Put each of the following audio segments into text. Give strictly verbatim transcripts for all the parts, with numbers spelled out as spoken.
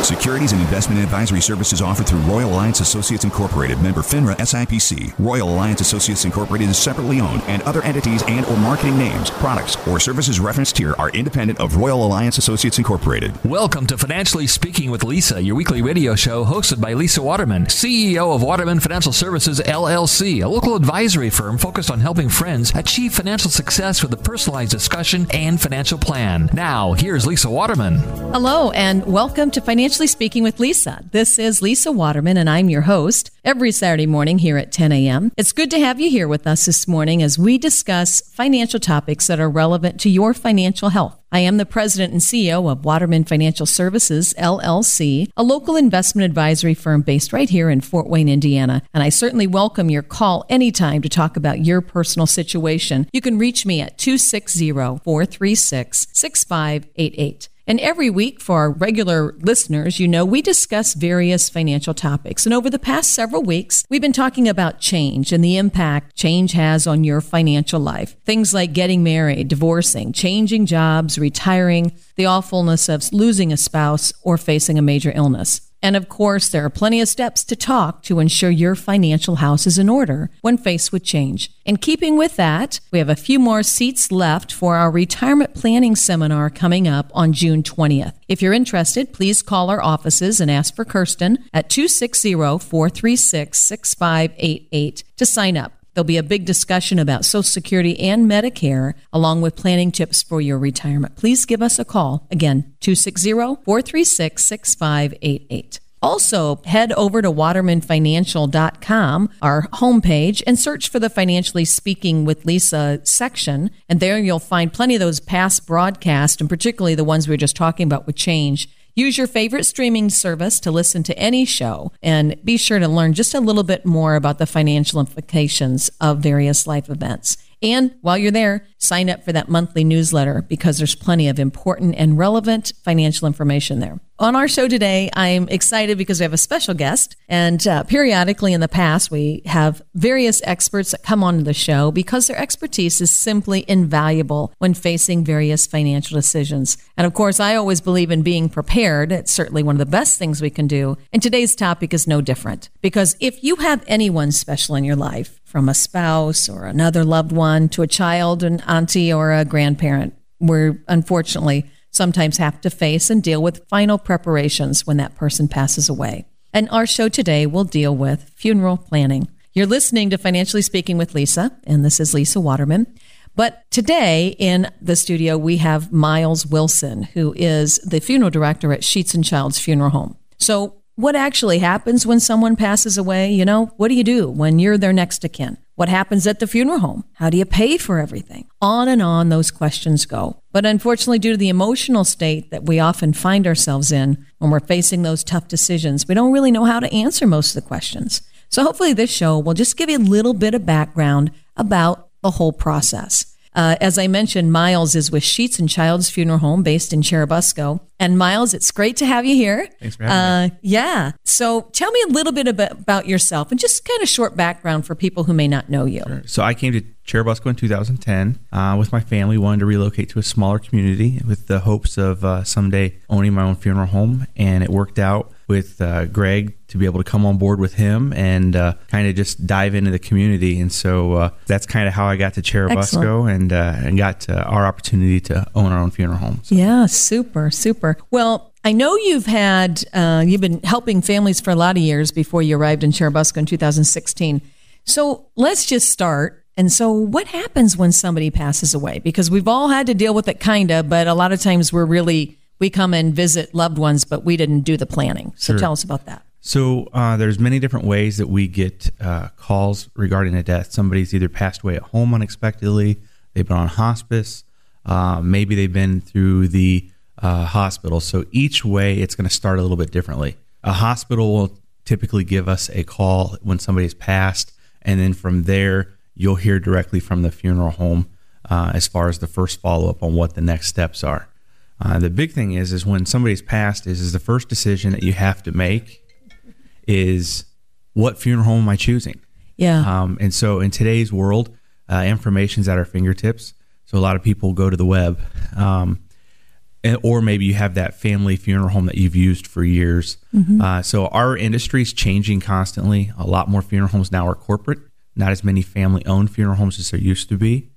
Securities and investment advisory services offered through Royal Alliance Associates Incorporated, member FINRA S I P C. Royal Alliance Associates Incorporated is separately owned, and other entities and or marketing names, products, or services referenced here are independent of Royal Alliance Associates Incorporated. Welcome to Financially Speaking with Lisa, your weekly radio show hosted by Lisa Waterman, C E O of Waterman Financial Services, L L C, a local advisory firm focused on helping friends achieve financial success with a personalized discussion and financial plan. Now, here's Lisa Waterman. Hello, and welcome to Financially Speaking with Lisa. This is Lisa Waterman, and I'm your host every Saturday morning here at ten a.m. It's good to have you here with us this morning as we discuss financial topics that are relevant to your financial health. I am the president and C E O of Waterman Financial Services, L L C, a local investment advisory firm based right here in Fort Wayne, Indiana. And I certainly welcome your call anytime to talk about your personal situation. You can reach me at two six zero, four three six, six five eight eight. And every week for our regular listeners, you know, we discuss various financial topics. And over the past several weeks, we've been talking about change and the impact change has on your financial life. Things like getting married, divorcing, changing jobs, retiring, the awfulness of losing a spouse, or facing a major illness. And of course, there are plenty of steps to talk to ensure your financial house is in order when faced with change. In keeping with that, we have a few more seats left for our retirement planning seminar coming up on June twentieth. If you're interested, please call our offices and ask for Kirsten at two six zero, four three six, six five eight eight to sign up. There'll be a big discussion about Social Security and Medicare, along with planning tips for your retirement. Please give us a call. Again, two six zero, four three six, six five eight eight. Also, head over to waterman financial dot com, our homepage, and search for the Financially Speaking with Lisa section. And there you'll find plenty of those past broadcasts, and particularly the ones we were just talking about with change. Use your favorite streaming service to listen to any show, and be sure to learn just a little bit more about the financial implications of various life events. And while you're there, sign up for that monthly newsletter because there's plenty of important and relevant financial information there. On our show today, I'm excited because we have a special guest, and uh, periodically in the past, we have various experts that come on the show because their expertise is simply invaluable when facing various financial decisions. And of course, I always believe in being prepared. It's certainly one of the best things we can do. And today's topic is no different, because if you have anyone special in your life, from a spouse or another loved one to a child, an auntie, or a grandparent, we're unfortunately sometimes have to face and deal with final preparations when that person passes away. And our show today will deal with funeral planning. You're listening to Financially Speaking with Lisa, and this is Lisa Waterman. But today in the studio, we have Miles Wilson, who is the funeral director at Sheets and Childs Funeral Home. So what actually happens when someone passes away? You know, what do you do when you're their next of kin? What happens at the funeral home? How do you pay for everything? On and on those questions go. But unfortunately, due to the emotional state that we often find ourselves in when we're facing those tough decisions, we don't really know how to answer most of the questions. So hopefully this show will just give you a little bit of background about the whole process. Uh, as I mentioned, Miles is with Sheets and Childs Funeral Home based in Churubusco. And Miles, it's great to have you here. Thanks for having uh, me. Yeah. So tell me a little bit about, about yourself and just kind of short background for people who may not know you. Sure. So I came to Churubusco in two thousand ten uh, with my family, wanted to relocate to a smaller community with the hopes of uh, someday owning my own funeral home. And it worked out with uh, Greg to be able to come on board with him and uh, kind of just dive into the community. And so uh, that's kind of how I got to Churubusco and, uh, and got uh, our opportunity to own our own funeral home. So. Yeah, super, super. Well, I know you've had, uh, you've been helping families for a lot of years before you arrived in Churubusco in two thousand sixteen. So let's just start. And so what happens when somebody passes away? Because we've all had to deal with it kind of, but a lot of times we're really, we come and visit loved ones, but we didn't do the planning. So Sure. Tell us about that. So uh, there's many different ways that we get uh, calls regarding a death. Somebody's either passed away at home unexpectedly, they've been on hospice, uh, maybe they've been through the uh, hospital. So each way, it's going to start a little bit differently. A hospital will typically give us a call when somebody's passed, and then from there, you'll hear directly from the funeral home uh, as far as the first follow-up on what the next steps are. Uh, the big thing is, is when somebody's passed, is, is the first decision that you have to make is what funeral home am I choosing? Yeah. Um, and so in today's world, uh, information's at our fingertips. So a lot of people go to the web. Um, and, or maybe you have that family funeral home that you've used for years. Mm-hmm. Uh, so our industry is changing constantly. A lot more funeral homes now are corporate, not as many family-owned funeral homes as there used to be.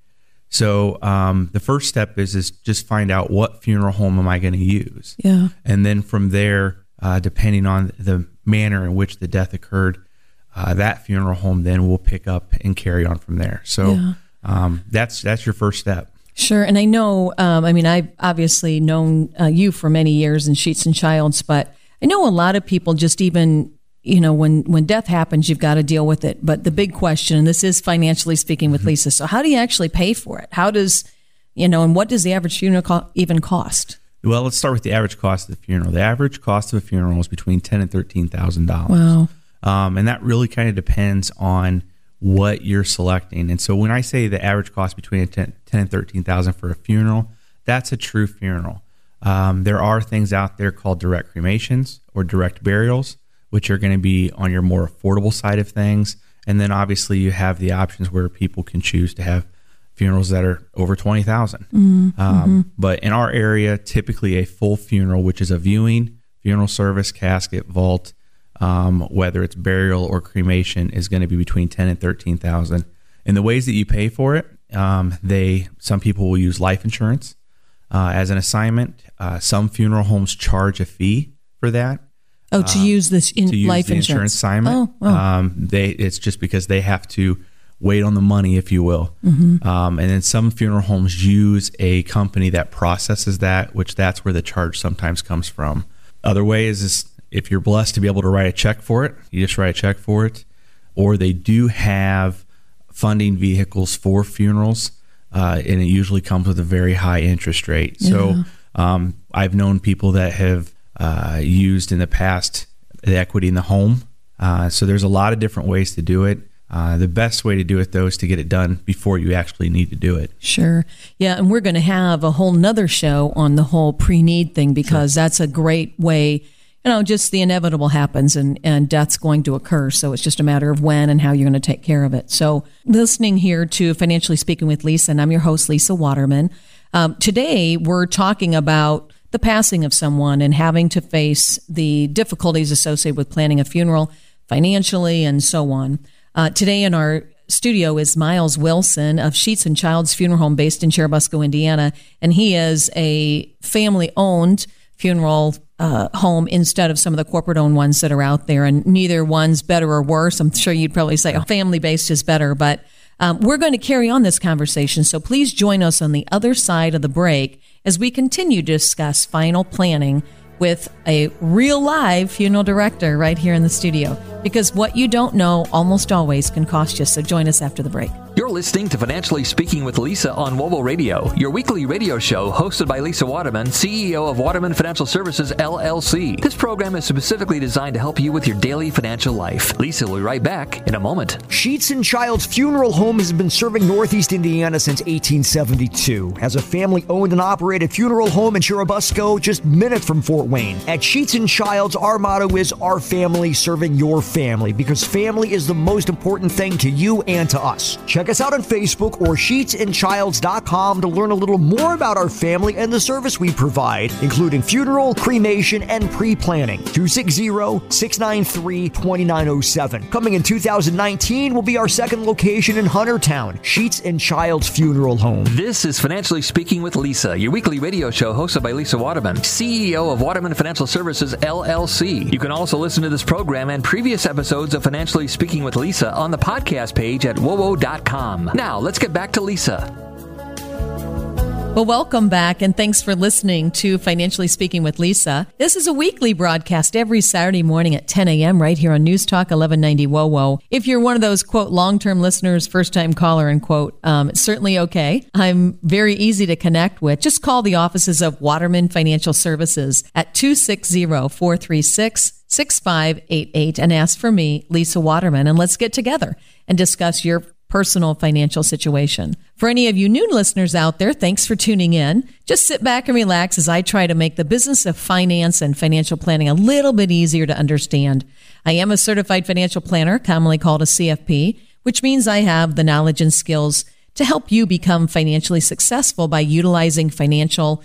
So um, the first step is is just find out what funeral home am I going to use. Yeah. And then from there, uh, depending on the manner in which the death occurred, uh, that funeral home then will pick up and carry on from there. So yeah. um, that's that's your first step. Sure. And I know, um, I mean, I've obviously known uh, you for many years in Sheets and Childs, but I know a lot of people just even, you know, when, when death happens, you've got to deal with it. But the big question, and this is financially speaking with mm-hmm. Lisa, so how do you actually pay for it? How does, you know, and what does the average funeral co- even cost? Well, let's start with the average cost of the funeral. The average cost of a funeral is between ten thousand dollars and thirteen thousand dollars. Wow. Um, and that really kind of depends on what you're selecting. And so when I say the average cost between ten thousand and thirteen thousand dollars for a funeral, that's a true funeral. Um, there are things out there called direct cremations or direct burials, which are going to be on your more affordable side of things. And then obviously you have the options where people can choose to have funerals that are over twenty thousand dollars. Mm-hmm. Um, mm-hmm. But in our area, typically a full funeral, which is a viewing, funeral service, casket, vault, Um, whether it's burial or cremation, is going to be between ten and thirteen thousand. And the ways that you pay for it, um, they some people will use life insurance uh, as an assignment. Uh, some funeral homes charge a fee for that. Oh, to um, use this in to use life the insurance. insurance assignment. Oh, oh. Um, they it's just because they have to wait on the money, if you will. Mm-hmm. Um, and then some funeral homes use a company that processes that, which that's where the charge sometimes comes from. Other way is is if you're blessed to be able to write a check for it, you just write a check for it. Or they do have funding vehicles for funerals, uh, and it usually comes with a very high interest rate. Yeah. So um, I've known people that have uh, used in the past the equity in the home. Uh, so there's a lot of different ways to do it. Uh, the best way to do it, though, is to get it done before you actually need to do it. Sure. Yeah, and we're going to have a whole nother show on the whole pre-need thing, because sure. that's a great way. You know, just the inevitable happens, and, and death's going to occur. So it's just a matter of when and how you're going to take care of it. So listening here to Financially Speaking with Lisa, and I'm your host, Lisa Waterman. Um, today, we're talking about the passing of someone and having to face the difficulties associated with planning a funeral financially and so on. Uh, today in our studio is Miles Wilson of Sheets and Childs Funeral Home based in Churubusco, Indiana. And he is a family-owned funeral uh, home instead of some of the corporate-owned ones that are out there. And neither one's better or worse. I'm sure you'd probably say oh, family-based is better. But um, we're going to carry on this conversation. So please join us on the other side of the break as we continue to discuss final planning with a real live funeral director right here in the studio. Because what you don't know almost always can cost you. So join us after the break. You're listening to Financially Speaking with Lisa on W O B O Radio, your weekly radio show hosted by Lisa Waterman, C E O of Waterman Financial Services, L L C. This program is specifically designed to help you with your daily financial life. Lisa will be right back in a moment. Sheets and Childs Funeral Home has been serving Northeast Indiana since eighteen seventy-two. As a family-owned and operated funeral home in Churubusco, just minutes from Fort Wayne. At Sheets and Childs, our motto is our family serving your family, because family is the most important thing to you and to us. Check us out on Facebook or sheets and childs dot com to learn a little more about our family and the service we provide, including funeral, cremation, and pre-planning. two six zero, six nine three, two nine zero seven. Coming in two thousand nineteen will be our second location in Huntertown, Sheets and Childs Funeral Home. This is Financially Speaking with Lisa, your weekly radio show hosted by Lisa Waterman, C E O of Waterman Financial Services, L L C. You can also listen to this program and previous episodes of Financially Speaking with Lisa on the podcast page at W O B O dot com. Now, let's get back to Lisa. Well, welcome back, and thanks for listening to Financially Speaking with Lisa. This is a weekly broadcast every Saturday morning at ten a.m. right here on News Talk eleven ninety W O W O. If you're one of those, quote, long-term listeners, first-time caller, and quote, um, it's certainly okay. I'm very easy to connect with. Just call the offices of Waterman Financial Services at two six zero, four three six, six five eight eight and ask for me, Lisa Waterman, and let's get together and discuss your personal financial situation. For any of you new listeners out there, thanks for tuning in. Just sit back and relax as I try to make the business of finance and financial planning a little bit easier to understand. I am a certified financial planner, commonly called a C F P, which means I have the knowledge and skills to help you become financially successful by utilizing financial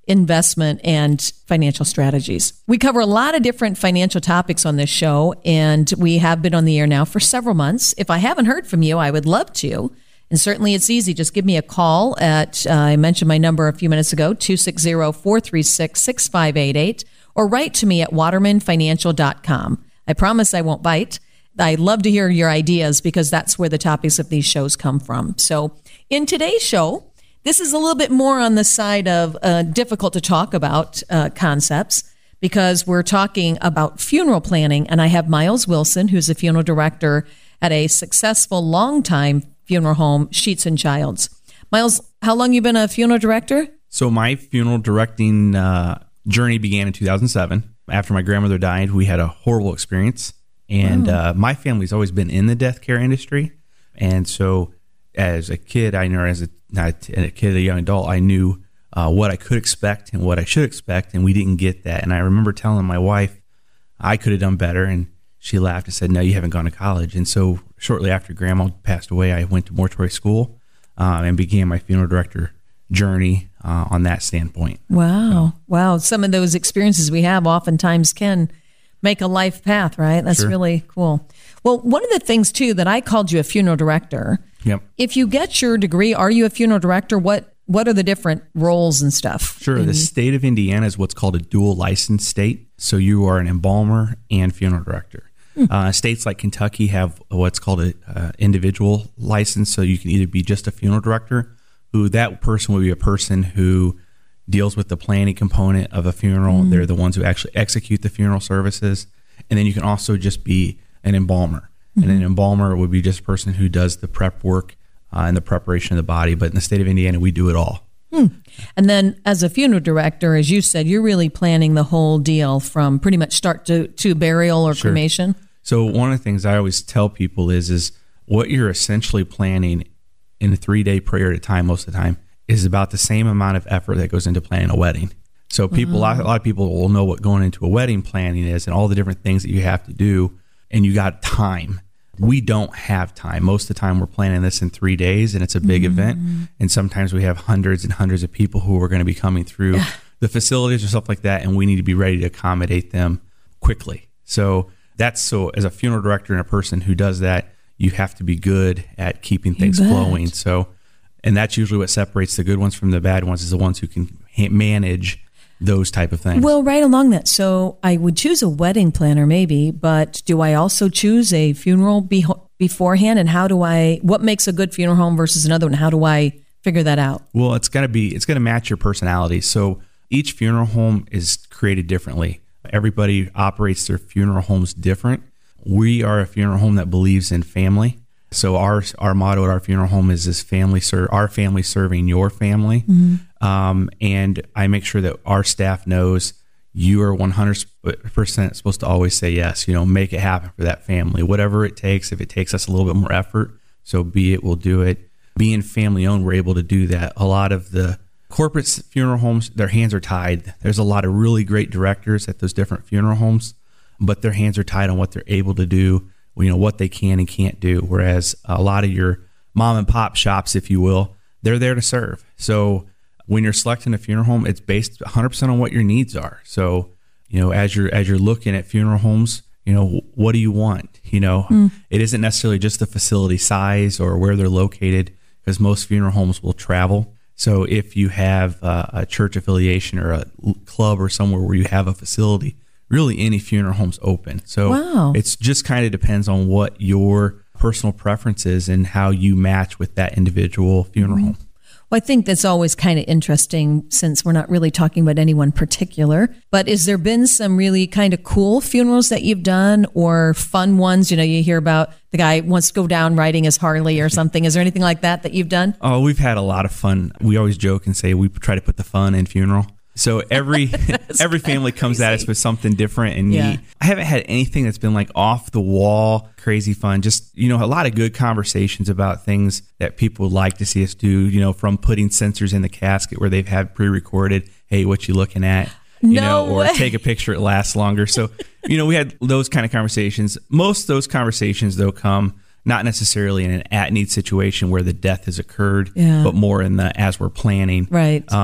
investment and financial strategies. We cover a lot of different financial topics on this show, and we have been on the air now for several months. If I haven't heard from you, I would love to. And certainly it's easy. Just give me a call at, uh, I mentioned my number a few minutes ago, two six zero, four three six, six five eight eight, or write to me at waterman financial dot com. I promise I won't bite. I love to hear your ideas because that's where the topics of these shows come from. So in today's show, this is a little bit more on the side of uh, difficult to talk about uh, concepts because we're talking about funeral planning. And I have Miles Wilson, who's a funeral director at a successful, long-time funeral home, Sheets and Childs. Miles, how long you been a funeral director? So my funeral directing uh, journey began in two thousand seven. After my grandmother died, we had a horrible experience. And wow. uh, my family's always been in the death care industry. And so as a kid, I know as a, not a kid, a young adult, I knew uh, what I could expect and what I should expect, and we didn't get that. And I remember telling my wife I could have done better, and she laughed and said, "No, you haven't gone to college." And so shortly after Grandma passed away, I went to mortuary school uh, and began my funeral director journey uh, on that standpoint. Wow. So, wow. Some of those experiences we have oftentimes can make a life path, right? That's sure. really cool. Well, one of the things, too, that I called you a funeral director, yep. if you get your degree, are you a funeral director? What what are the different roles and stuff? Sure. In- the state of Indiana is what's called a dual license state. So you are an embalmer and funeral director. Hmm. Uh, states like Kentucky have what's called an uh, individual license. So you can either be just a funeral director, who that person will be a person who deals with the planning component of a funeral. Mm. They're the ones who actually execute the funeral services. And then you can also just be an embalmer. Mm-hmm. And an embalmer would be just a person who does the prep work uh, and the preparation of the body. But in the state of Indiana, we do it all. Hmm. And then as a funeral director, as you said, you're really planning the whole deal from pretty much start to, to burial or sure. cremation. So one of the things I always tell people is, is what you're essentially planning in a three-day prayer at a time most of the time is about the same amount of effort that goes into planning a wedding. So people, mm-hmm. a, lot, a lot of people will know what going into a wedding planning is and all the different things that you have to do, and you got time. We don't have time. Most of the time we're planning this in three days, and it's a big mm-hmm. event. And sometimes we have hundreds and hundreds of people who are going to be coming through the facilities or stuff like that, and we need to be ready to accommodate them quickly. So that's so as a funeral director and a person who does that, you have to be good at keeping things flowing. So. And that's usually what separates the good ones from the bad ones, is the ones who can ha- manage those type of things. Well, right along that. So I would choose a wedding planner maybe, but do I also choose a funeral be- beforehand? And how do I, what makes a good funeral home versus another one? How do I figure that out? Well, it's got to be, it's going to match your personality. So each funeral home is created differently. Everybody operates their funeral homes different. We are a funeral home that believes in family. So our our motto at our funeral home is this family ser- our family serving your family. Mm-hmm. Um, and I make sure that our staff knows you are one hundred percent supposed to always say yes, you know, make it happen for that family, whatever it takes. If it takes us a little bit more effort, so be it, we'll do it. Being family owned, we're able to do that. A lot of the corporate funeral homes, their hands are tied. There's a lot of really great directors at those different funeral homes, but their hands are tied on what they're able to do, you know, what they can and can't do. Whereas a lot of your mom and pop shops, if you will, they're there to serve. So when you're selecting a funeral home, it's based one hundred percent on what your needs are. So, you know, as you're, as you're looking at funeral homes, you know, what do you want? You know, mm. It isn't necessarily just the facility size or where they're located, because most funeral homes will travel. So if you have a, a church affiliation or a club or somewhere where you have a facility, really any funeral home's open. So wow. It's just kind of depends on what your personal preference is and how you match with that individual funeral mm-hmm. home. Well, I think that's always kind of interesting since we're not really talking about anyone particular. But has there been some really kind of cool funerals that you've done or fun ones? You know, you hear about the guy wants to go down riding his Harley or something. Is there anything like that that you've done? Oh, we've had a lot of fun. We always joke and say we try to put the fun in funeral. So every every family comes at us with something different and yeah. neat. I haven't had anything that's been like off the wall, crazy fun. Just, you know, a lot of good conversations about things that people would like to see us do, you know, from putting sensors in the casket where they've had pre-recorded, hey, what you looking at? You no know, or way. Take a picture, it lasts longer. So, you know, we had those kind of conversations. Most of those conversations, though, come not necessarily in an at-need situation where the death has occurred, yeah. but more in the as we're planning. Right. Um,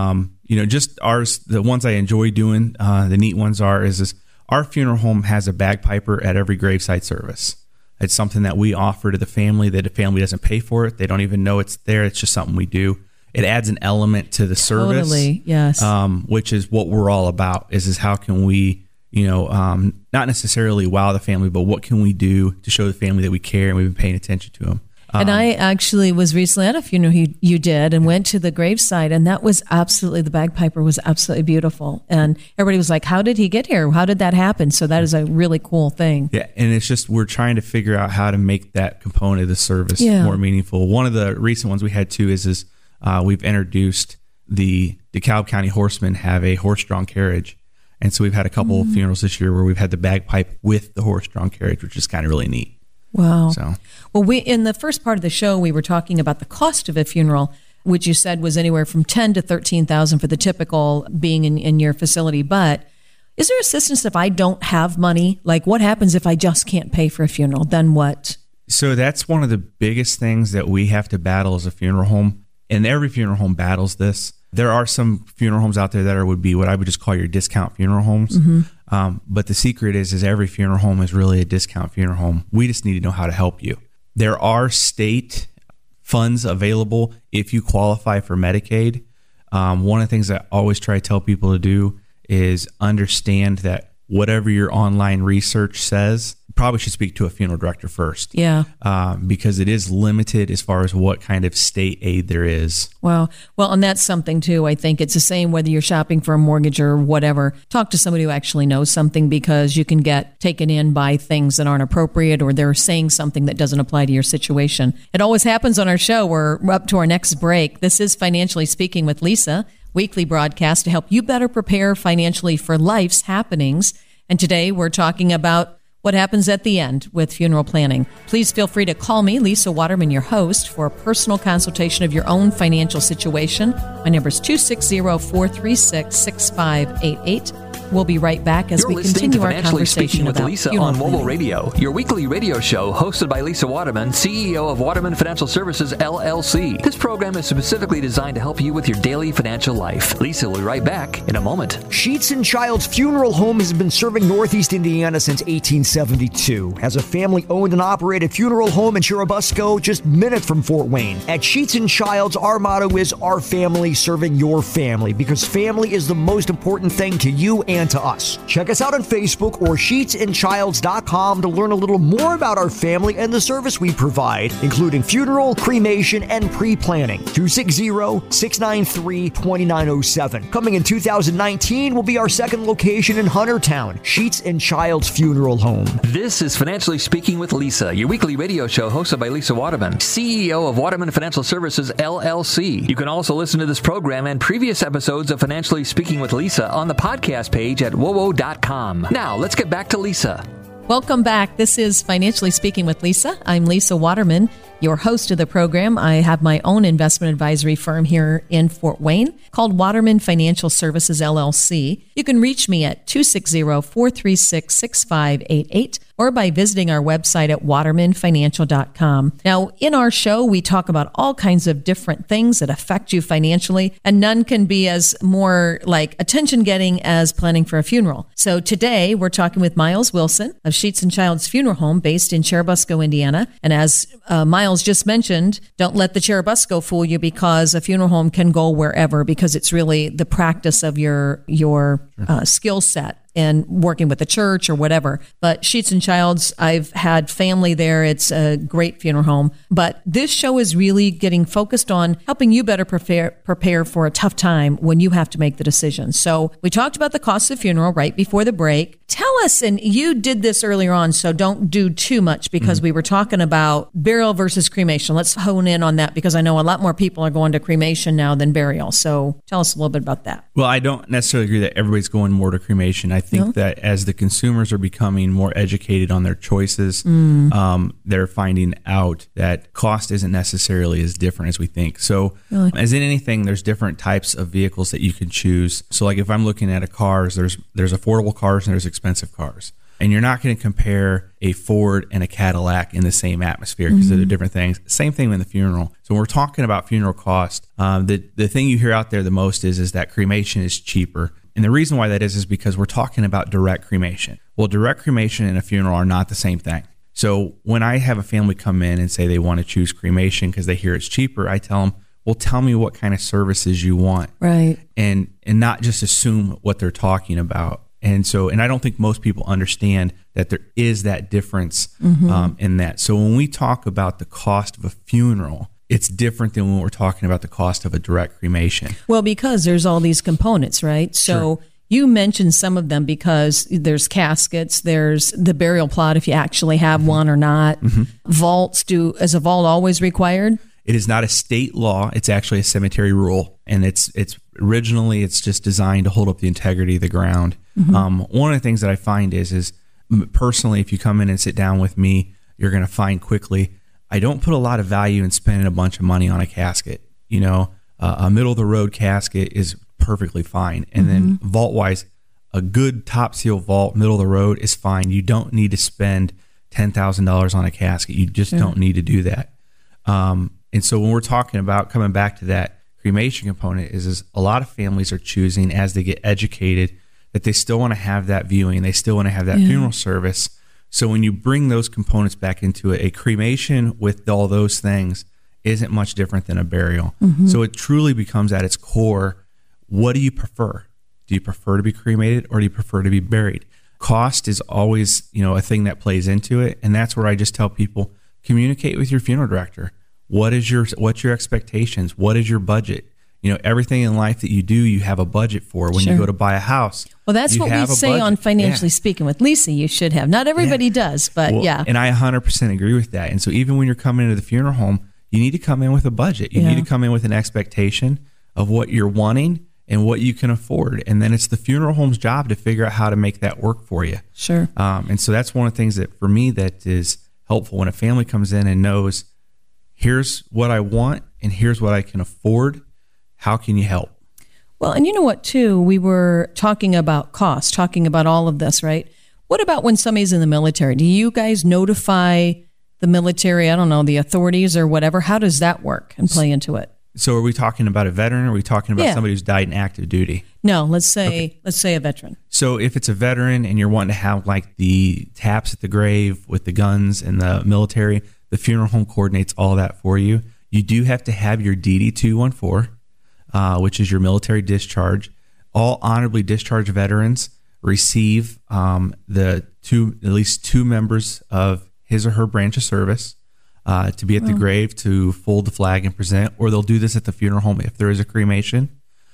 you know, just ours, the ones I enjoy doing, uh, the neat ones are, is, is our funeral home has a bagpiper at every graveside service. It's something that we offer to the family, that the family doesn't pay for it. They don't even know it's there. It's just something we do. It adds an element to the service. Totally, yes. Um, which is what we're all about, is, is how can we, you know, um, not necessarily wow the family, but what can we do to show the family that we care and we've been paying attention to them. Um, and I actually was recently at a funeral you, you did and went to the graveside, and that was absolutely, the bagpiper was absolutely beautiful. And everybody was like, how did he get here? How did that happen? So that is a really cool thing. Yeah, and it's just, we're trying to figure out how to make that component of the service yeah. more meaningful. One of the recent ones we had too is, is uh, we've introduced the DeKalb County Horsemen have a horse-drawn carriage. And so we've had a couple mm. of funerals this year where we've had the bagpipe with the horse-drawn carriage, which is kind of really neat. Wow. So, well, we in the first part of the show, we were talking about the cost of a funeral, which you said was anywhere from ten to thirteen thousand for the typical being in, in your facility. But is there assistance if I don't have money? Like, what happens if I just can't pay for a funeral? Then what? So that's one of the biggest things that we have to battle as a funeral home, and every funeral home battles this. There are some funeral homes out there that are would be what I would just call your discount funeral homes. Mm-hmm. Um, but the secret is, is every funeral home is really a discount funeral home. We just need to know how to help you. There are state funds available if you qualify for Medicaid. Um, one of the things I always try to tell people to do is understand that whatever your online research says, you probably should speak to a funeral director first. Yeah. Um, because it is limited as far as what kind of state aid there is. Wow. Well, and that's something too. I think it's the same whether you're shopping for a mortgage or whatever. Talk to somebody who actually knows something, because you can get taken in by things that aren't appropriate, or they're saying something that doesn't apply to your situation. It always happens on our show. We're up to our next break. This is Financially Speaking with Lisa, weekly broadcast to help you better prepare financially for life's happenings. And today we're talking about what happens at the end with funeral planning. Please feel free to call me, Lisa Waterman, your host, for a personal consultation of your own financial situation. My number is two six zero, four three six, six five eight eight. We'll be right back as You're we listening continue to our Financially conversation Speaking with about Lisa funeral on Mobile planning. Radio, your weekly radio show hosted by Lisa Waterman, C E O of Waterman Financial Services, L L C. This program is specifically designed to help you with your daily financial life. Lisa will be right back in a moment. Sheets and Child's Funeral Home has been serving Northeast Indiana since eighteen seventy-two. Has a family-owned and operated funeral home in Churubusco, just minutes from Fort Wayne. At Sheets and Child's, our motto is our family serving your family, because family is the most important thing to you and to us. Check us out on Facebook or sheets and childs dot com to learn a little more about our family and the service we provide, including funeral, cremation, and pre-planning. two six zero, six nine three, two nine zero seven. Coming in two thousand nineteen will be our second location in Huntertown, Sheets and Child's Funeral Home. This is Financially Speaking with Lisa, your weekly radio show hosted by Lisa Waterman, C E O of Waterman Financial Services, L L C. You can also listen to this program and previous episodes of Financially Speaking with Lisa on the podcast page at w o w dot com. Now, let's get back to Lisa. Welcome back. This is Financially Speaking with Lisa. I'm Lisa Waterman, your host of the program. I have my own investment advisory firm here in Fort Wayne called Waterman Financial Services, L L C. You can reach me at two six zero, four three six, six five eight eight or by visiting our website at waterman financial dot com. Now, in our show, we talk about all kinds of different things that affect you financially, and none can be as more like attention-getting as planning for a funeral. So today, we're talking with Miles Wilson of Sheets and Child's Funeral Home based in Churubusco, Indiana. And as uh, Miles just mentioned, don't let the Churubusco fool you, because a funeral home can go wherever, because it's really the practice of your, your uh, skill set and working with the church or whatever. But Sheets and Child's, I've had family there. It's a great funeral home. But this show is really getting focused on helping you better prepare prepare for a tough time when you have to make the decision. So we talked about the cost of funeral right before the break. Tell us, and you did this earlier on, so don't do too much, because mm-hmm. we were talking about burial versus cremation. Let's hone in on that, because I know a lot more people are going to cremation now than burial. So tell us a little bit about that. Well, I don't necessarily agree that everybody's going more to cremation. I think no? that as the consumers are becoming more educated on their choices, mm. um, they're finding out that cost isn't necessarily as different as we think. So really? As in anything, there's different types of vehicles that you can choose. So like if I'm looking at a cars, there's there's affordable cars and there's expensive expensive cars. And you're not going to compare a Ford and a Cadillac in the same atmosphere because mm-hmm. they're different things. Same thing in the funeral. So when we're talking about funeral cost, um, the, the thing you hear out there the most is, is that cremation is cheaper. And the reason why that is is because we're talking about direct cremation. Well, direct cremation and a funeral are not the same thing. So when I have a family come in and say they want to choose cremation because they hear it's cheaper, I tell them, well, tell me what kind of services you want. Right. And and not just assume what they're talking about. And so, and I don't think most people understand that there is that difference mm-hmm. um, in that. So when we talk about the cost of a funeral, it's different than when we're talking about the cost of a direct cremation. Well, because there's all these components, right? So sure. You mentioned some of them because there's caskets, there's the burial plot if you actually have mm-hmm. one or not. Mm-hmm. Vaults, do is a vault always required? It is not a state law. It's actually a cemetery rule. And it's it's originally, it's just designed to hold up the integrity of the ground. Mm-hmm. Um, one of the things that I find is, is personally, if you come in and sit down with me, you're going to find quickly, I don't put a lot of value in spending a bunch of money on a casket. You know, uh, a middle of the road casket is perfectly fine. And mm-hmm. then vault wise, a good top seal vault, middle of the road is fine. You don't need to spend ten thousand dollars on a casket. You just yeah. don't need to do that. Um, and so when we're talking about coming back to that cremation component is, is a lot of families are choosing as they get educated that they still want to have that viewing. They still want to have that yeah. funeral service. So when you bring those components back into it, a cremation with all those things isn't much different than a burial. Mm-hmm. So it truly becomes at its core, what do you prefer? Do you prefer to be cremated or do you prefer to be buried? Cost is always, you know, a thing that plays into it. And that's where I just tell people, communicate with your funeral director. What is your, what's your expectations? What is your budget? You know, everything in life that you do, you have a budget for. When sure. you go to buy a house, well, that's what we say budget. On Financially yeah. Speaking with Lisa. You should have. Not everybody yeah. does, but well, yeah. And I one hundred percent agree with that. And so even when you're coming into the funeral home, you need to come in with a budget. You yeah. need to come in with an expectation of what you're wanting and what you can afford. And then it's the funeral home's job to figure out how to make that work for you. Sure. Um, and so that's one of the things that for me that is helpful when a family comes in and knows, here's what I want and here's what I can afford. How can you help? Well, and you know what, too? We were talking about cost, talking about all of this, right? What about when somebody's in the military? Do you guys notify the military, I don't know, the authorities or whatever? How does that work and play into it? So are we talking about a veteran or are we talking about yeah. somebody who's died in active duty? No, let's say okay. let's say a veteran. So if it's a veteran and you're wanting to have like the taps at the grave with the guns and the military, the funeral home coordinates all that for you. You do have to have your D D two one four. Uh, which is your military discharge. All honorably discharged veterans receive um, the two, at least two members of his or her branch of service uh, to be at the oh. grave to fold the flag and present, or they'll do this at the funeral home if there is a cremation.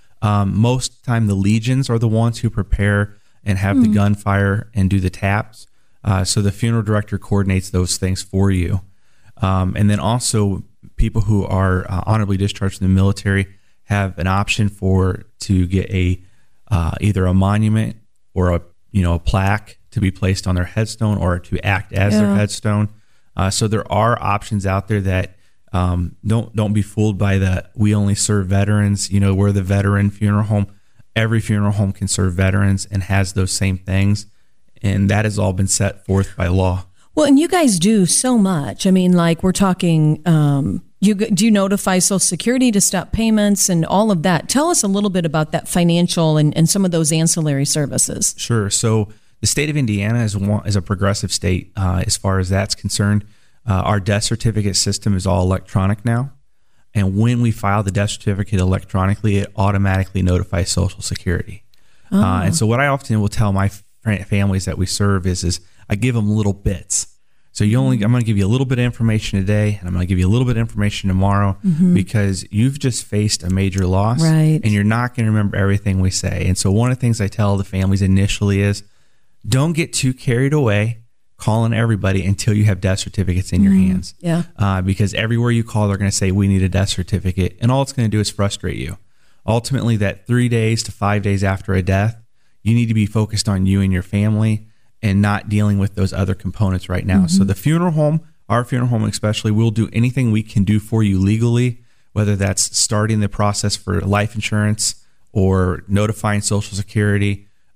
Um, most time the legions are the ones who prepare and have mm. the gunfire and do the taps. Uh, so the funeral director coordinates those things for you. Um, and then also people who are uh, honorably discharged from the military have an option for to get a uh, either a monument or a you know a plaque to be placed on their headstone or to act as yeah. their headstone. Uh, so there are options out there that um, don't don't be fooled by the we only serve veterans. You know, we're the veteran funeral home. Every funeral home can serve veterans and has those same things, and that has all been set forth by law. Well, and you guys do so much. I mean, like we're talking. Um, You do you notify Social Security to stop payments and all of that? Tell us a little bit about that financial and, and some of those ancillary services. Sure. So the state of Indiana is one, is a progressive state uh, as far as that's concerned. Uh, our death certificate system is all electronic now. And when we file the death certificate electronically, it automatically notifies Social Security. Oh. Uh, and so what I often will tell my families that we serve is, is I give them little bits. So you only, I'm going to give you a little bit of information today, and I'm going to give you a little bit of information tomorrow mm-hmm. because you've just faced a major loss, right. and you're not going to remember everything we say. And so one of the things I tell the families initially is, don't get too carried away calling everybody until you have death certificates in mm-hmm. your hands. Yeah. Uh, because everywhere you call, they're going to say, we need a death certificate, and all it's going to do is frustrate you. Ultimately, that three days to five days after a death, you need to be focused on you and your family and not dealing with those other components right now. Mm-hmm. So the funeral home, our funeral home especially, we'll do anything we can do for you legally, whether that's starting the process for life insurance or notifying Social Security.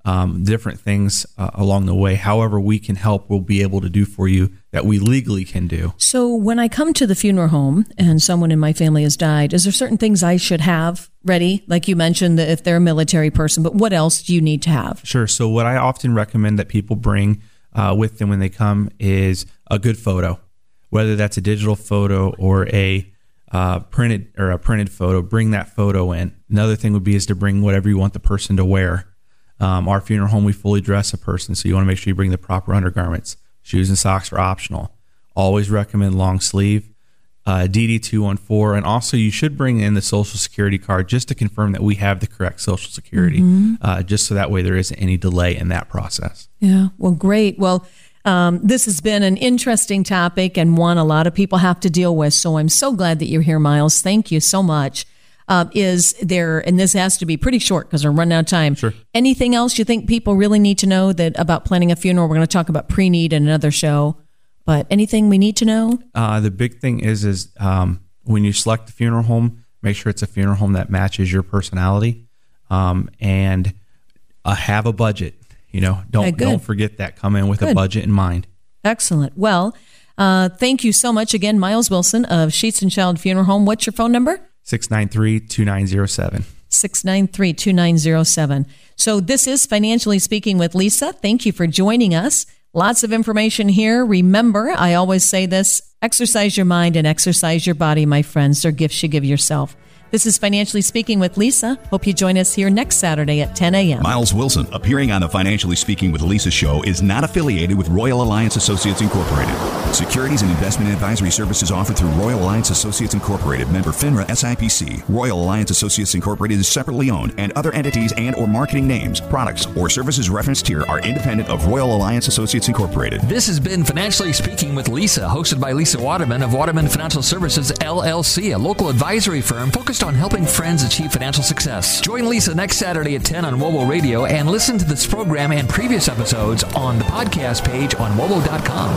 um, different things uh, along the way. However we can help, we'll be able to do for you that we legally can do. So when I come to the funeral home and someone in my family has died, is there certain things I should have ready? Like you mentioned, that if they're a military person, but what else do you need to have? Sure. So what I often recommend that people bring uh, with them when they come is a good photo, whether that's a digital photo or a uh, printed or a printed photo. Bring that photo in. Another thing would be is to bring whatever you want the person to wear. Um, our funeral home, we fully dress a person, so you want to make sure you bring the proper undergarments. Shoes and socks are optional. Always recommend long sleeve, uh, D D two one four, and also you should bring in the Social Security card just to confirm that we have the correct Social Security, mm-hmm. uh, just so that way there isn't any delay in that process. Yeah, well, great. Well, um, this has been an interesting topic and one a lot of people have to deal with, so I'm so glad that you're here, Miles. Thank you so much. Uh, is there, and this has to be pretty short because we're running out of time. Sure. Anything else you think people really need to know that about planning a funeral? We're going to talk about pre-need in another show, but anything we need to know? Uh, the big thing is, is um, when you select the funeral home, make sure it's a funeral home that matches your personality, um, and uh, have a budget. You know, don't Okay, good. don't forget that. Come in with Good. a budget in mind. Excellent. Well, uh, thank you so much again, Miles Wilson of Sheets and Child Funeral Home. What's your phone number? six nine three, two nine zero seven. six nine three, two nine zero seven. So this is Financially Speaking with Lisa. Thank you for joining us. Lots of information here. Remember, I always say this, exercise your mind and exercise your body, my friends. They're gifts you give yourself. This is Financially Speaking with Lisa. Hope you join us here next Saturday at ten a.m. Miles Wilson, appearing on the Financially Speaking with Lisa show, is not affiliated with Royal Alliance Associates Incorporated. Securities and investment advisory services offered through Royal Alliance Associates Incorporated, member FINRA S I P C. Royal Alliance Associates Incorporated is separately owned, and other entities and or marketing names, products, or services referenced here are independent of Royal Alliance Associates Incorporated. This has been Financially Speaking with Lisa, hosted by Lisa Waterman of Waterman Financial Services, L L C, a local advisory firm focused on helping friends achieve financial success. Join Lisa next Saturday at ten on Wobo Radio and listen to this program and previous episodes on the podcast page on wobo dot com.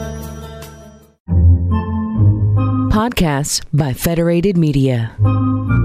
Podcasts by Federated Media.